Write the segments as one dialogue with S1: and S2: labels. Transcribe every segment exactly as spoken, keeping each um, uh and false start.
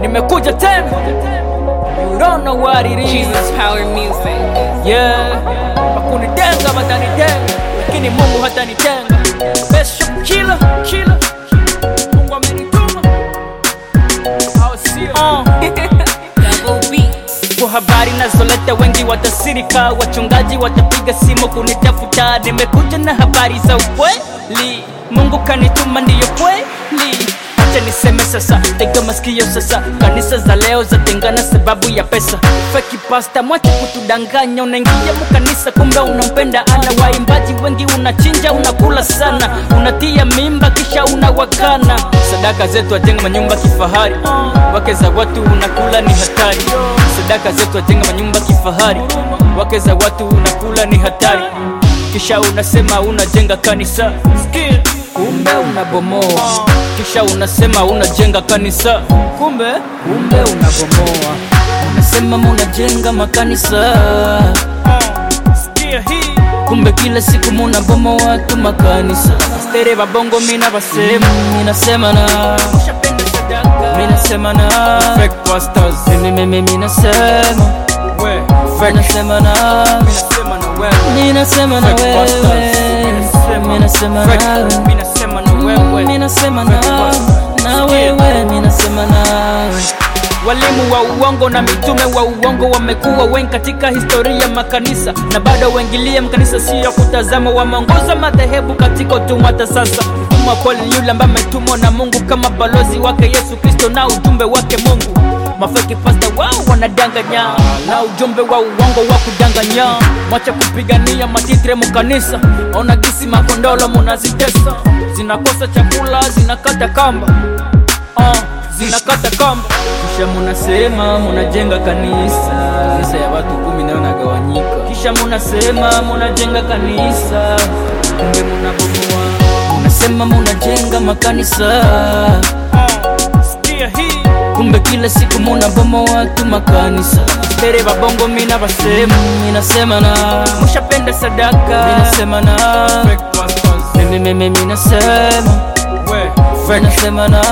S1: nimekuja tena. You don't know what it is.
S2: Jesus Power Music.
S1: Yeah, wakunitenga watanitenga, lakini Mungu hatanitenga. Best shop killer, killer. Mungu amenituma. I'll see you. Uh.
S2: Double beats.
S1: Kwa habari nazoleta wengi watasirika, wachungaji watapiga simu kunitafuta. Nimekuja na habari za ukweli, Mungu kanituma ndiyo kweli. Acha niseme sasa, tega masikio sasa. Kanisa za leo zatengana sababu ya pesa. Fake pastor mwache kutudanganya, unaingia mkanisa kumbe unampenda ana. Waimbaji wengi unachinja unakula sana, unatia mimba kisha unawakana. Sadaka zetu ajenga manyumba kifahari, wake za watu unakula ni hatari. Sadaka zetu ajenga manyumba kifahari, wake za watu unakula ni hatari. Kisha unasema unajenga kanisa, skill kumbe unabomoa. Kisha unasema unajenga kanisa, kumbe kumbe unabomoa. Unasema unajenga makanisa, sikia hii, kumbe kila siku munabomoa tu makanisa. Astere babongo mina basema, mina sema na ushapenda sadaka, mina sema na fake pastors. Mimi mimi mina sema we fake, mina sema na mina sema na wewe, mina sema na wewe, mina sema na wewe, mina sema na wewe, mina sema na na wewe, mina sema na. Walimu wa uongo na mitume wa uongo wamekuwa wengi katika historia makanisa, na bado waingilia makanisa sio kutazama. Wameongoza madhehebu katika utumwa hata sasa. Mtumwa kweli yule ambaye ametumwa na Mungu kama balozi wake Yesu Kristo na ujumbe wake Mungu. Mafeki pasta wao wanadanganya na ujumbe wa uongo wa kudanganya. Mwacha kupigania matitre mkanisa, ona gisi makondolo munazitesa. Zinakosa chakula, zinakata kamba, uh, zinakata kamba. Kisha munasema munajenga kanisa, kanisa ya watu kumi nayo nagawanyika. Kisha munasema munajenga kanisa, kumbe munabomoa. Munasema munajenga makanisa, uh, sikia hii, kumbe kila siku munabomoa tu makanisa. Astere babongo mina basema, mina sema na mushapenda sadaka, mina sema na fake pastors. Mimi mimi mina sema we fake, mina sema na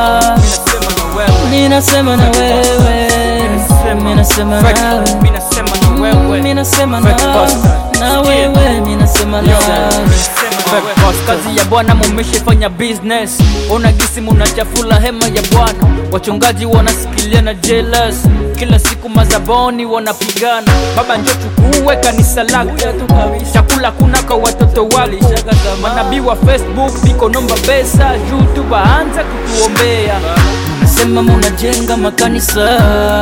S1: mina sema na wewe, mina sema na wewe, mina sema na wewe, mina sema na na wewe, mina sema na kazi ya Bwana mumeshafanya business. Ona gisi munachafula hema ya Bwana. Wachungaji wanasikilia na jealous, kila siku mazaboni wanapigana. Baba njoo chukue kanisa lako, chakula kuna kwa watoto wali. Manabii wa Facebook biko nomba pesa, YouTube anza kutuombea. Unasema munajenga makanisa,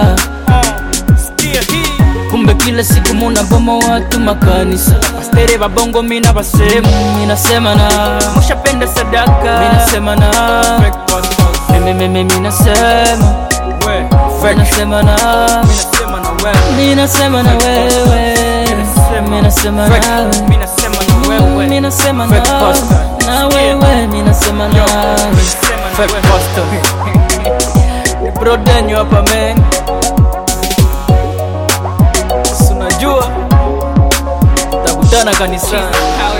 S1: sikia hii, kumbe kila siku munabomoa tu makanisa. Astere babongo mina basema, mina sema na mushapenda sadaka, mina sema na fake pastors. Mimi mimi mina sema we fake, mina sema na mina sema na wewe, mina sema na wewe, mina sema na wewe, mina sema na na wewe, mina sema na fake pastor. Brodenyo hapa man, unajua takutana kanisani.